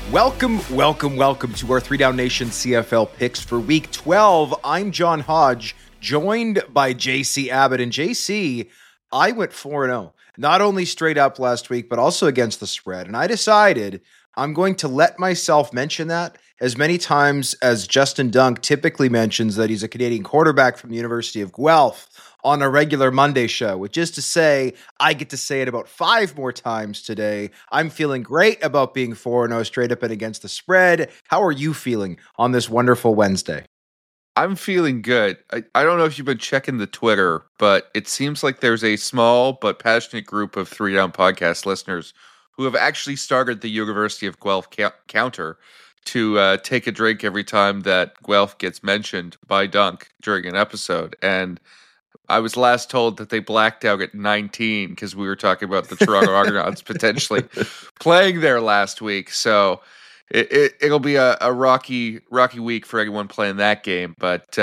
Welcome to our 3 Down Nation CFL picks for week 12. I'm John Hodge, joined by JC Abbott. And JC, I went 4-0, not only straight up last week, but also against the spread. And I decided I'm going to let myself mention that as many times as Justin Dunk typically mentions that he's a Canadian quarterback from the University of Guelph on a regular Monday show, which is to say, I get to say it about 5 more times today. I'm feeling great about being 4-0 straight up and against the spread. How are you feeling on this wonderful Wednesday? I'm feeling good. I don't know if you've been checking the Twitter, but it seems like there's a small but passionate group of 3 Down podcast listeners who have actually started the University of Guelph counter to take a drink every time that Guelph gets mentioned by Dunk during an episode. And I was last told that they blacked out at 19 because we were talking about the Toronto Argonauts potentially playing there last week. So it'll be a rocky week for anyone playing that game. But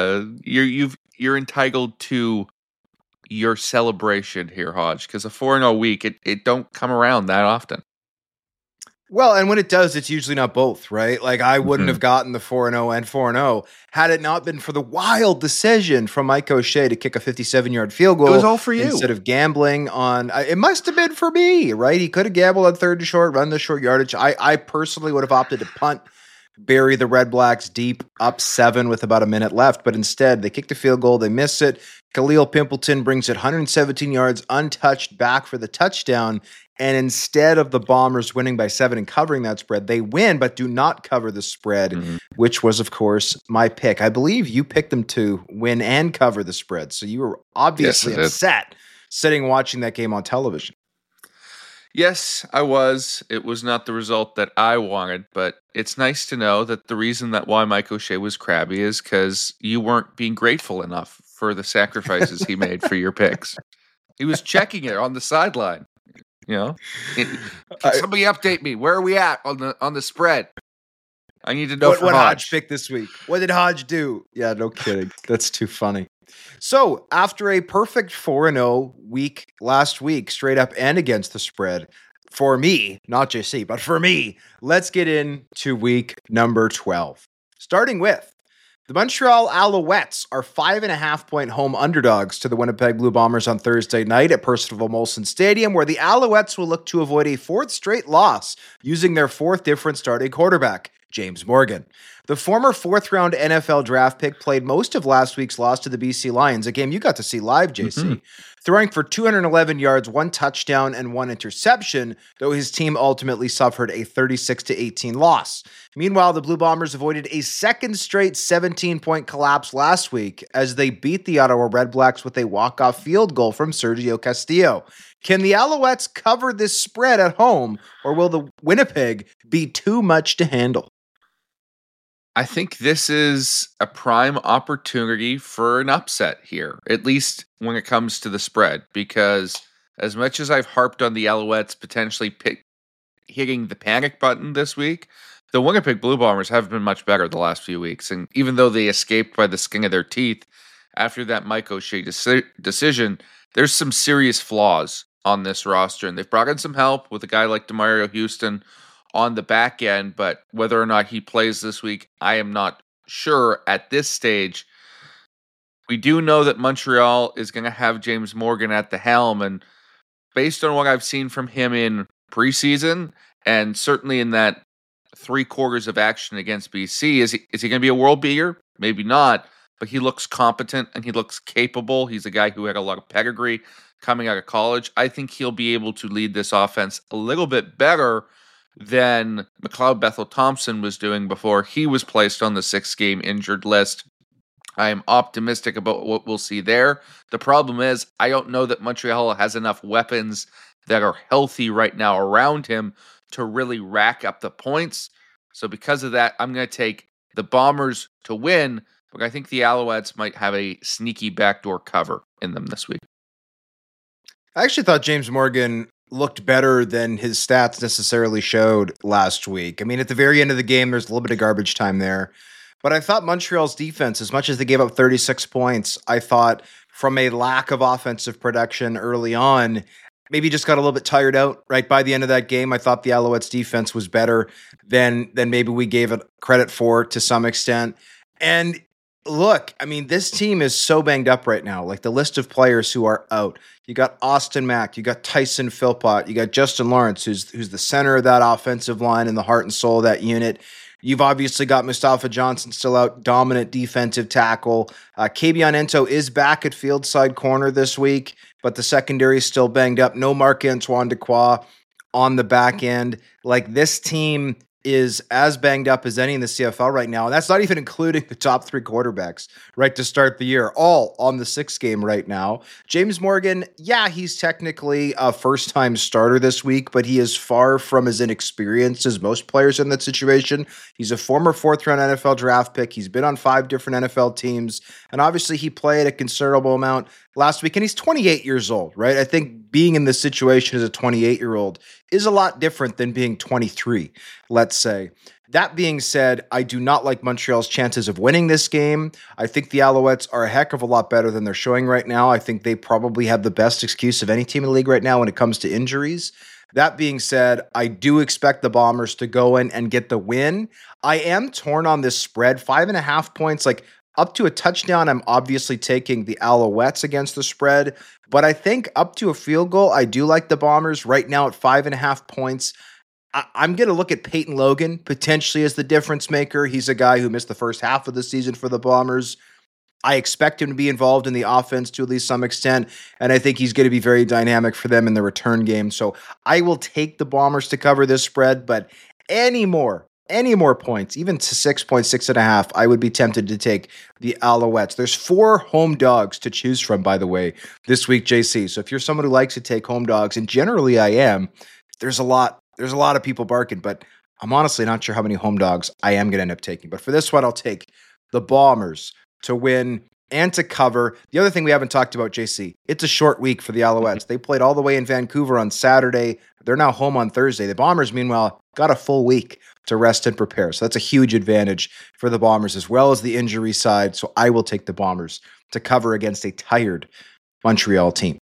you're entitled to your celebration here, Hodge, because a 4-0 week it don't come around that often. Well, and when it does, it's usually not both, right? Like I wouldn't have gotten the 4-0 and 4-0 had it not been for the wild decision from Mike O'Shea to kick a 57-yard field goal. It was all for you. Instead of gambling on, it must have been for me, right? He could have gambled on 3rd and short, run the short yardage. I personally would have opted to punt, bury the Red Blacks deep, up 7 with about a minute left. But instead, they kicked a field goal. They miss it. Khalil Pimpleton brings it 117 yards untouched back for the touchdown. And instead of the Bombers winning by 7 and covering that spread, they win but do not cover the spread, which was, of course, my pick. I believe you picked them to win and cover the spread. So you were obviously upset sitting watching that game on television. Yes, I was. It was not the result that I wanted, but it's nice to know that the reason that why Mike O'Shea was crabby is because you weren't being grateful enough for the sacrifices he made for your picks. He was checking it on the sideline. You know, can somebody update me? Where are we at on the spread? I need to know what Hodge picked this week. What did Hodge do? Yeah, no kidding. That's too funny. So after a perfect 4-0 week last week, straight up and against the spread, for me, not JC, but for me, let's get into week number 12. Starting with the Montreal Alouettes are 5.5-point home underdogs to the Winnipeg Blue Bombers on Thursday night at Percival Molson Stadium, where the Alouettes will look to avoid a 4th straight loss using their 4th different starting quarterback, James Morgan. The former 4th-round NFL draft pick played most of last week's loss to the BC Lions, a game you got to see live, JC, throwing for 211 yards, 1 touchdown, and 1 interception, though his team ultimately suffered a 36-18 loss. Meanwhile, the Blue Bombers avoided a 2nd straight 17-point collapse last week as they beat the Ottawa Red Blacks with a walk-off field goal from Sergio Castillo. Can the Alouettes cover this spread at home, or will the Winnipeg be too much to handle? I think this is a prime opportunity for an upset here, at least when it comes to the spread, because as much as I've harped on the Alouettes potentially hitting the panic button this week, the Winnipeg Blue Bombers have been much better the last few weeks. And even though they escaped by the skin of their teeth after that Mike O'Shea decision, there's some serious flaws on this roster. And they've brought in some help with a guy like DeMario Houston on the back end, but whether or not he plays this week, I am not sure at this stage. We do know that Montreal is going to have James Morgan at the helm, and based on what I've seen from him in preseason, and certainly in that 3 quarters of action against BC, is he going to be a world beater? Maybe not, but he looks competent and he looks capable. He's a guy who had a lot of pedigree coming out of college. I think he'll be able to lead this offense a little bit better than McLeod Bethel-Thompson was doing before he was placed on the 6-game injured list. I am optimistic about what we'll see there. The problem is, I don't know that Montreal has enough weapons that are healthy right now around him to really rack up the points. So because of that, I'm going to take the Bombers to win, but I think the Alouettes might have a sneaky backdoor cover in them this week. I actually thought James Morgan looked better than his stats necessarily showed last week. I mean, at the very end of the game, there's a little bit of garbage time there. But I thought Montreal's defense, as much as they gave up 36 points, I thought from a lack of offensive production early on, maybe just got a little bit tired out right by the end of that game. I thought the Alouettes defense was better than maybe we gave it credit for to some extent. And look, I mean, this team is so banged up right now. Like the list of players who are out. You got Austin Mack, you got Tyson Philpott, you got Justin Lawrence, who's the center of that offensive line and the heart and soul of that unit. You've obviously got Mustafa Johnson still out, dominant defensive tackle. Kabion Ento is back at field side corner this week, but the secondary is still banged up. No Marc-Antoine Dequoy on the back end. Like this team is as banged up as any in the CFL right now. And that's not even including the top three quarterbacks, right, to start the year, all on the 6th game right now. James Morgan, yeah, he's technically a first-time starter this week, but he is far from as inexperienced as most players in that situation. He's a former 4th-round NFL draft pick. He's been on 5 different NFL teams, and obviously he played a considerable amount last week, and he's 28 years old, right? I think being in this situation as a 28-year-old is a lot different than being 23, let's say. That being said, I do not like Montreal's chances of winning this game. I think the Alouettes are a heck of a lot better than they're showing right now. I think they probably have the best excuse of any team in the league right now when it comes to injuries. That being said, I do expect the Bombers to go in and get the win. I am torn on this spread, 5.5 points, like up to a touchdown. I'm obviously taking the Alouettes against the spread, but I think up to a field goal, I do like the Bombers right now at 5.5 points. I'm going to look at Peyton Logan potentially as the difference maker. He's a guy who missed the first half of the season for the Bombers. I expect him to be involved in the offense to at least some extent, and I think he's going to be very dynamic for them in the return game. So I will take the Bombers to cover this spread, but any more points, even to 6.5, I would be tempted to take the Alouettes. There's 4 home dogs to choose from, by the way, this week, JC. So if you're someone who likes to take home dogs, and generally I am, there's a lot of people barking, but I'm honestly not sure how many home dogs I am going to end up taking. But for this one, I'll take the Bombers to win and to cover. The other thing we haven't talked about, JC, it's a short week for the Alouettes. They played all the way in Vancouver on Saturday. They're now home on Thursday. The Bombers, meanwhile, got a full week to rest and prepare. So that's a huge advantage for the Bombers as well as the injury side. So I will take the Bombers to cover against a tired Montreal team.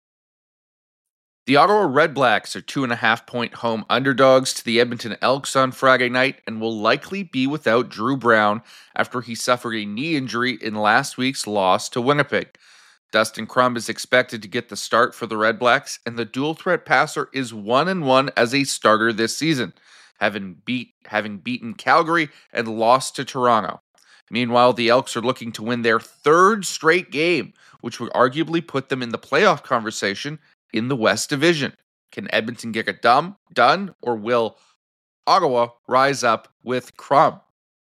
The Ottawa Redblacks are 2.5-point home underdogs to the Edmonton Elks on Friday night and will likely be without Drew Brown after he suffered a knee injury in last week's loss to Winnipeg. Dustin Crum is expected to get the start for the Redblacks, and the dual-threat passer is 1-1 as a starter this season, having beaten Calgary and lost to Toronto. Meanwhile, the Elks are looking to win their 3rd straight game, which would arguably put them in the playoff conversation in the West Division. Can Edmonton get it done, or will Ottawa rise up with Crum?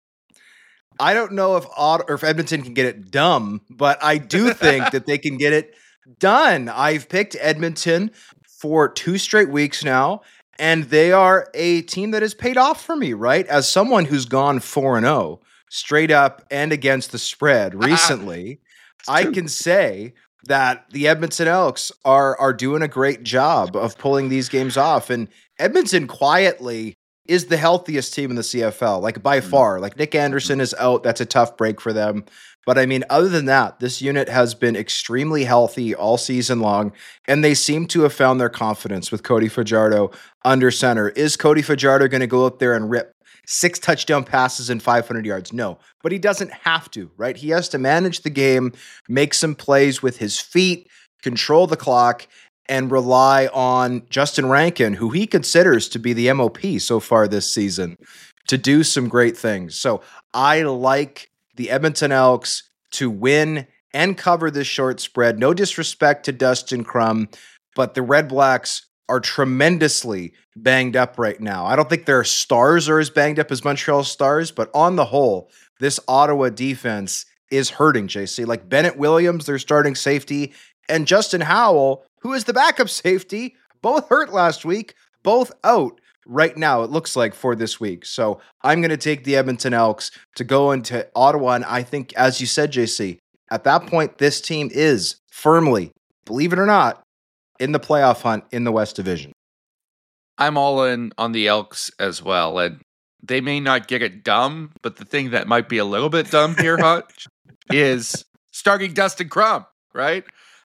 I don't know if Edmonton can get it done, but I do think that they can get it done. I've picked Edmonton for 2 straight weeks now, and they are a team that has paid off for me, right? As someone who's gone 4-0 straight up and against the spread recently, I can say that the Edmonton Elks are doing a great job of pulling these games off. And Edmonton quietly is the healthiest team in the CFL, like by far. Like Nick Anderson is out. That's a tough break for them. But I mean, other than that, this unit has been extremely healthy all season long, and they seem to have found their confidence with Cody Fajardo under center. Is Cody Fajardo going to go out there and rip 6 touchdown passes and 500 yards? No, but he doesn't have to, right? He has to manage the game, make some plays with his feet, control the clock, and rely on Justin Rankin, who he considers to be the MOP so far this season, to do some great things. So I like the Edmonton Elks to win and cover this short spread. No disrespect to Dustin Crum, but the Redblacks are tremendously banged up right now. I don't think their stars are as banged up as Montreal Stars, but on the whole, this Ottawa defense is hurting, JC. Like Bennett Williams, their starting safety, and Justin Howell, who is the backup safety, both hurt last week, both out right now, it looks like, for this week. So I'm going to take the Edmonton Elks to go into Ottawa, and I think, as you said, JC, at that point, this team is firmly, believe it or not, in the playoff hunt in the West Division. I'm all in on the Elks as well, and they may not get it dumb, but the thing that might be a little bit dumb here, Hutch, is starting Dustin Crum, right?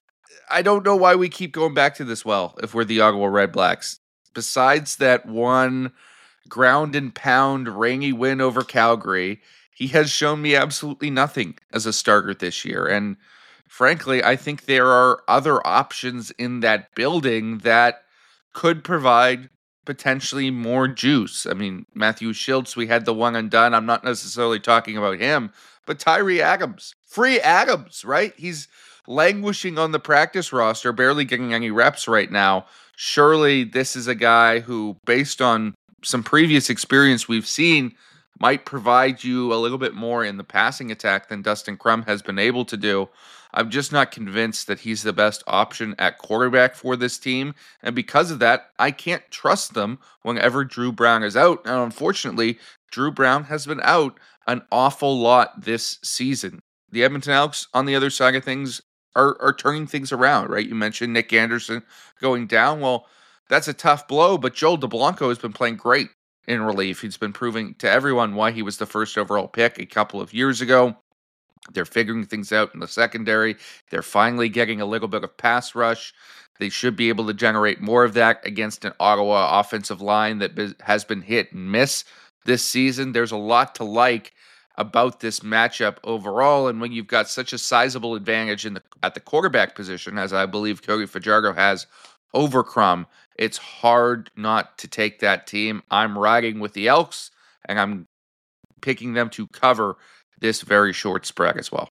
I don't know why we keep going back to this well if we're the Ottawa Red Blacks. Besides that one ground and pound rainy win over Calgary, he has shown me absolutely nothing as a starter this year. And frankly, I think there are other options in that building that could provide potentially more juice. I mean, Matthew Schultz, we had the one and done. I'm not necessarily talking about him, but Tyree Adams, free Adams, right? He's languishing on the practice roster, barely getting any reps right now. Surely this is a guy who, based on some previous experience we've seen, might provide you a little bit more in the passing attack than Dustin Crum has been able to do. I'm just not convinced that he's the best option at quarterback for this team. And because of that, I can't trust them whenever Drew Brown is out. And unfortunately, Drew Brown has been out an awful lot this season. The Edmonton Elks, on the other side of things, are turning things around, right? You mentioned Nick Anderson going down. Well, that's a tough blow, but Joel DeBlanco has been playing great in relief. He's been proving to everyone why he was the first overall pick a couple of years ago. They're figuring things out in the secondary. They're finally getting a little bit of pass rush. They should be able to generate more of that against an Ottawa offensive line that has been hit and miss this season. There's a lot to like about this matchup overall, and when you've got such a sizable advantage at the quarterback position, as I believe Cody Fajardo has over Crum, it's hard not to take that team. I'm riding with the Elks, and I'm picking them to cover this very short spread as well.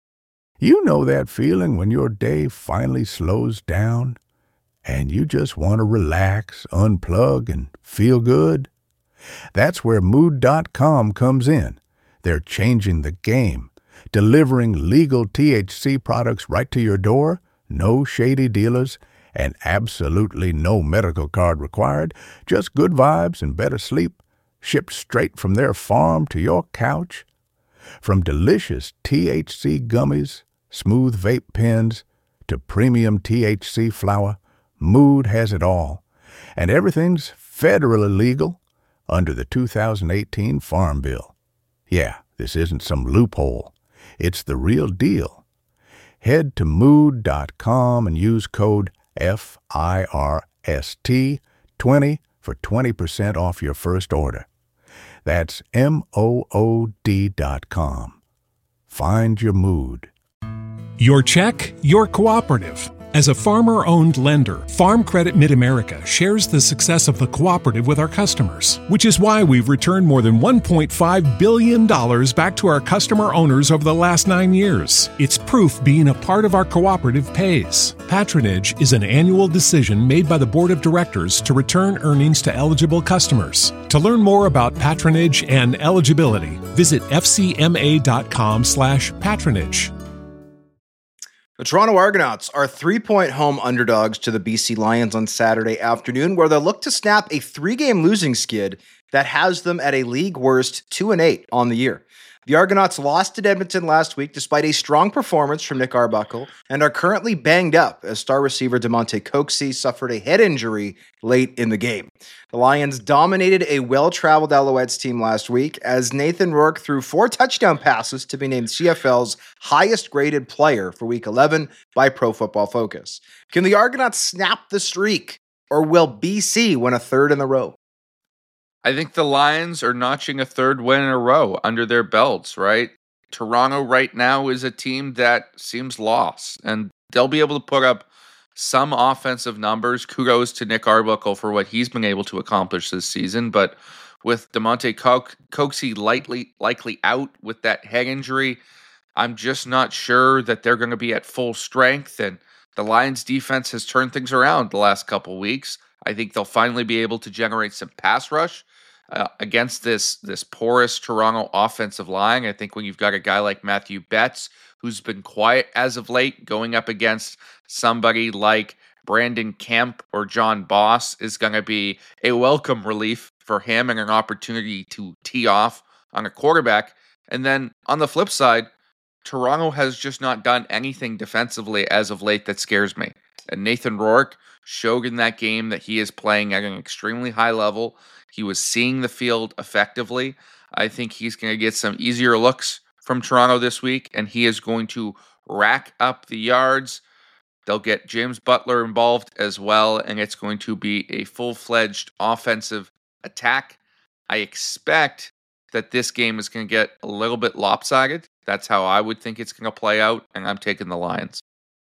You know that feeling when your day finally slows down and you just want to relax, unplug, and feel good? That's where Mood.com comes in. They're changing the game, delivering legal THC products right to your door, no shady dealers, and absolutely no medical card required, just good vibes and better sleep, shipped straight from their farm to your couch. From delicious THC gummies, smooth vape pens, to premium THC flower, Mood has it all. And everything's federally legal under the 2018 Farm Bill. Yeah, this isn't some loophole. It's the real deal. Head to Mood.com and use code FIRST20 for 20% off your first order. That's MOOD.com. Find your mood. Your check, your cooperative. As a farmer-owned lender, Farm Credit Mid-America shares the success of the cooperative with our customers, which is why we've returned more than $1.5 billion back to our customer owners over the last 9 years. It's proof being a part of our cooperative pays. Patronage is an annual decision made by the Board of Directors to return earnings to eligible customers. To learn more about patronage and eligibility, visit fcma.com/patronage. The Toronto Argonauts are 3-point home underdogs to the BC Lions on Saturday afternoon, where they'll look to snap a 3-game losing skid that has them at a league worst 2-8 on the year. The Argonauts lost at Edmonton last week despite a strong performance from Nick Arbuckle and are currently banged up as star receiver DeMonte Coxie suffered a head injury late in the game. The Lions dominated a well-traveled Alouettes team last week as Nathan Rourke threw 4 touchdown passes to be named CFL's highest-graded player for Week 11 by Pro Football Focus. Can the Argonauts snap the streak, or will BC win a third in a row? I think the Lions are notching a third win in a row under their belts, right? Toronto right now is a team that seems lost, and they'll be able to put up some offensive numbers. Kudos to Nick Arbuckle for what he's been able to accomplish this season, but with DeMonte Coxie likely out with that head injury, I'm just not sure that they're going to be at full strength, and the Lions defense has turned things around the last couple weeks. I think they'll finally be able to generate some pass rush against this porous Toronto offensive line. I think when you've got a guy like Matthew Betts, who's been quiet as of late, going up against somebody like Brandon Kemp or John Boss is going to be a welcome relief for him and an opportunity to tee off on a quarterback. And then on the flip side, Toronto has just not done anything defensively as of late that scares me. And Nathan Rourke showed in that game that he is playing at an extremely high level. He was seeing the field effectively. I think he's going to get some easier looks from Toronto this week, and he is going to rack up the yards. They'll get James Butler involved as well, and it's going to be a full-fledged offensive attack. I expect that this game is going to get a little bit lopsided. That's how I would think it's going to play out, and I'm taking the Lions.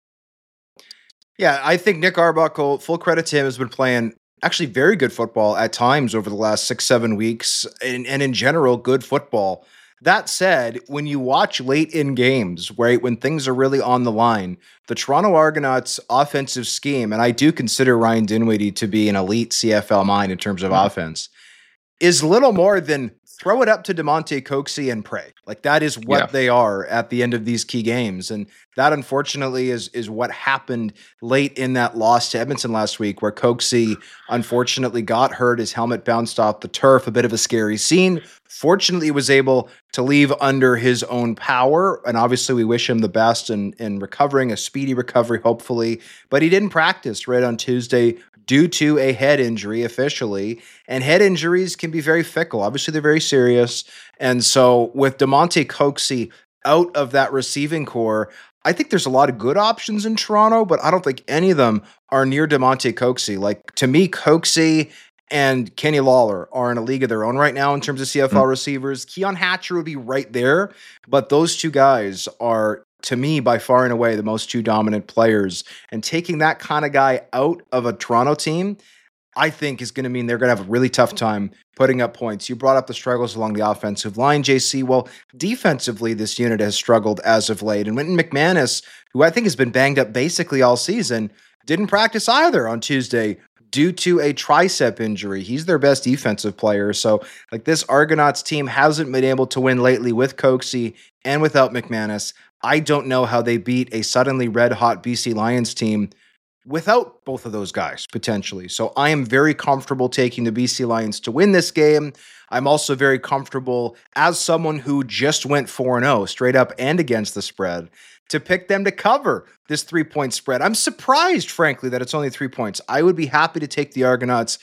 Yeah, I think Nick Arbuckle, full credit to him, has been playing actually very good football at times over the last 6-7 weeks, and in general, good football. That said, when you watch late in games, right, when things are really on the line, the Toronto Argonauts' offensive scheme, and I do consider Ryan Dinwiddie to be an elite CFL mind in terms of offense, is little more than throw it up to Damonte Coxie and pray. Like, that is what they are at the end of these key games. And that, unfortunately, is what happened late in that loss to Edmonton last week, where Coxie unfortunately got hurt. His helmet bounced off the turf, a bit of a scary scene. Fortunately, he was able to leave under his own power. And obviously, we wish him the best in recovering, a speedy recovery, hopefully. But he didn't practice right on Tuesday due to a head injury officially. And head injuries can be very fickle. Obviously, they're very serious. And so with Damonte Coxie out of that receiving core, I think there's a lot of good options in Toronto, but I don't think any of them are near Damonte Coxie. Like, to me, Coxie and Kenny Lawler are in a league of their own right now in terms of CFL receivers. Keon Hatcher would be right there, but those two guys are, to me, by far and away, the most two dominant players. And taking that kind of guy out of a Toronto team, I think is going to mean they're going to have a really tough time putting up points. You brought up the struggles along the offensive line, JC. Well, defensively, this unit has struggled as of late. And Wynton McManus, who I think has been banged up basically all season, didn't practice either on Tuesday due to a tricep injury. He's their best defensive player. So, like, this Argonauts team hasn't been able to win lately with Coxie and without McManus. I don't know how they beat a suddenly red-hot BC Lions team without both of those guys, potentially. So I am very comfortable taking the BC Lions to win this game. I'm also very comfortable, as someone who just went 4-0 straight up and against the spread, to pick them to cover this 3-point spread. I'm surprised, frankly, that it's only 3 points. I would be happy to take the Argonauts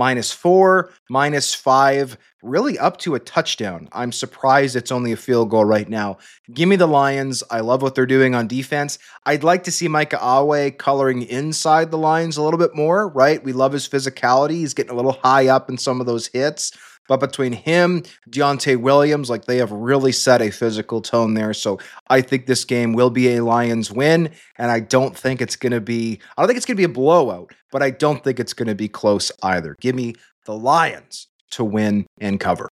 -4, -5, really up to a touchdown. I'm surprised it's only a field goal right now. Give me the Lions. I love what they're doing on defense. I'd like to see Micah Awe coloring inside the lines a little bit more, right? We love his physicality. He's getting a little high up in some of those hits. But between him, Deontay Williams, like, they have really set a physical tone there. So I think this game will be a Lions win, and I don't think it's going to be a blowout, but I don't think it's going to be close either. Give me the Lions to win and cover.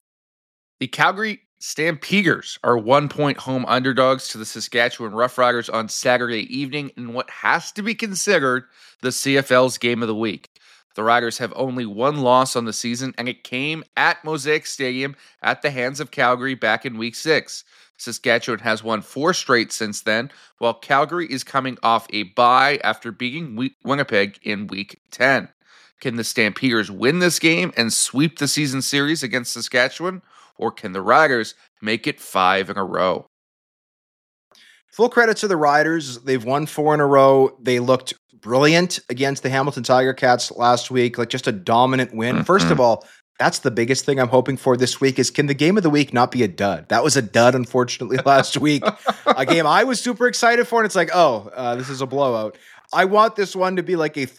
The Calgary Stampeders are 1-point home underdogs to the Saskatchewan Roughriders on Saturday evening in what has to be considered the CFL's game of the week. The Riders have only one loss on the season, and it came at Mosaic Stadium at the hands of Calgary back in Week 6. Saskatchewan has won 4 straight since then, while Calgary is coming off a bye after beating Winnipeg in Week 10. Can the Stampeders win this game and sweep the season series against Saskatchewan, or can the Riders make it 5 in a row? Full credit to the Riders. They've won 4 in a row. They looked brilliant against the Hamilton Tiger Cats last week, like just a dominant win. Mm-hmm. First of all, that's the biggest thing I'm hoping for this week is, can the game of the week not be a dud? That was a dud, unfortunately, last week. A game I was super excited for, and it's like, this is a blowout. I want this one to be like a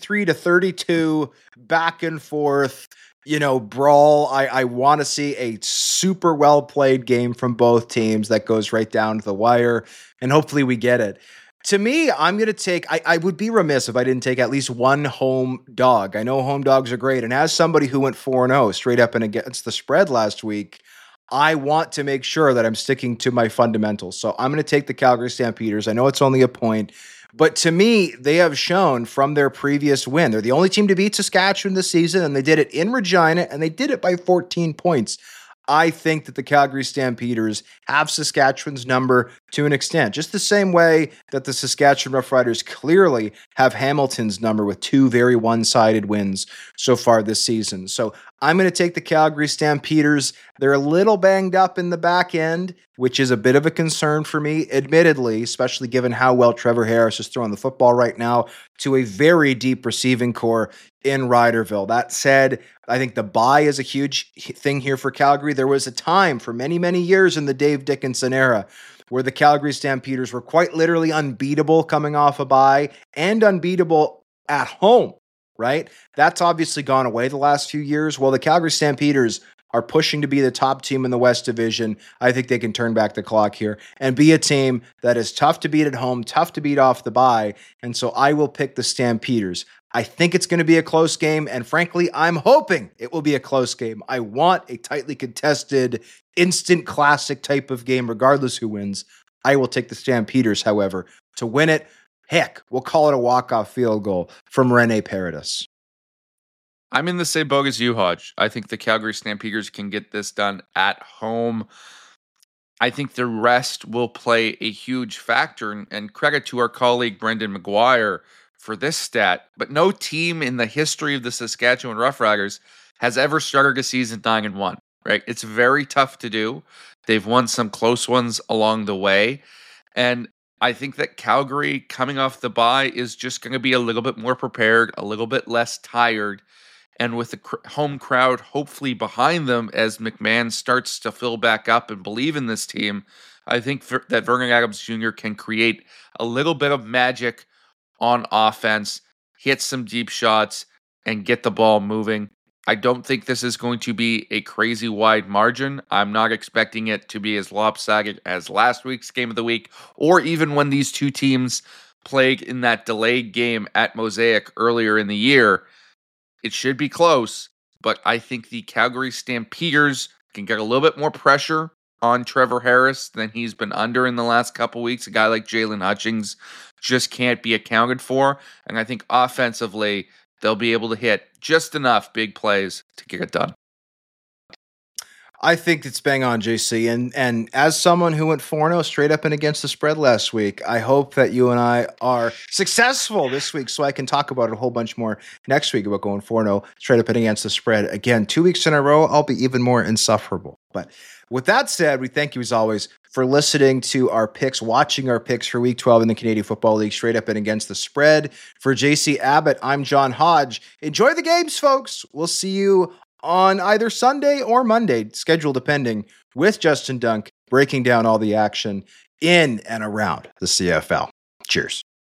33-32 back and forth, brawl. I want to see a super well played game from both teams that goes right down to the wire, and hopefully we get it. To me, I'm going to take, I would be remiss if I didn't take at least one home dog. I know home dogs are great. And as somebody who went 4-0 straight up and against the spread last week, I want to make sure that I'm sticking to my fundamentals. So I'm going to take the Calgary Stampeders. I know it's only a point, but to me, they have shown from their previous win, they're the only team to beat Saskatchewan this season, and they did it in Regina, and they did it by 14 points. I think that the Calgary Stampeders have Saskatchewan's number to an extent, just the same way that the Saskatchewan Roughriders clearly have Hamilton's number with 2 very one-sided wins so far this season. So I'm going to take the Calgary Stampeders. They're a little banged up in the back end, which is a bit of a concern for me, admittedly, especially given how well Trevor Harris is throwing the football right now to a very deep receiving core in Riderville. That said, I think the bye is a huge thing here for Calgary. There was a time for many, many years in the Dave Dickenson era where the Calgary Stampeders were quite literally unbeatable coming off a bye and unbeatable at home, right? That's obviously gone away the last few years. Well, the Calgary Stampeders are pushing to be the top team in the West Division. I think they can turn back the clock here and be a team that is tough to beat at home, tough to beat off the bye. And so I will pick the Stampeders. I think it's going to be a close game, and frankly, I'm hoping it will be a close game. I want a tightly contested, instant classic type of game, regardless who wins. I will take the Stampeders, however, to win it. Heck, we'll call it a walk-off field goal from Rene Paredes. I'm in the same boat as you, Hodge. I think the Calgary Stampeders can get this done at home. I think the rest will play a huge factor, and credit to our colleague Brendan McGuire for this stat, but no team in the history of the Saskatchewan Roughriders has ever started a season 9-1, right? It's very tough to do. They've won some close ones along the way, and I think that Calgary, coming off the bye, is just going to be a little bit more prepared, a little bit less tired, and with the home crowd hopefully behind them as McMahon starts to fill back up and believe in this team, I think that Vernon Adams Jr. can create a little bit of magic on offense, hit some deep shots, and get the ball moving. I don't think this is going to be a crazy wide margin. I'm not expecting it to be as lopsided as last week's game of the week, or even when these two teams played in that delayed game at Mosaic earlier in the year. It should be close, but I think the Calgary Stampeders can get a little bit more pressure on Trevor Harris than he's been under in the last couple weeks. A guy like Jalen Hutchings just can't be accounted for. And I think offensively, they'll be able to hit just enough big plays to get it done. I think it's bang on, JC. And as someone who went 4-0 straight up and against the spread last week, I hope that you and I are successful this week so I can talk about it a whole bunch more next week about going 4-0 straight up and against the spread. Again, 2 weeks in a row, I'll be even more insufferable. But with that said, we thank you as always for listening to our picks, watching our picks for Week 12 in the Canadian Football League, straight up and against the spread. For JC Abbott, I'm John Hodge. Enjoy the games, folks. We'll see you on either Sunday or Monday, schedule depending, with Justin Dunk breaking down all the action in and around the CFL. Cheers.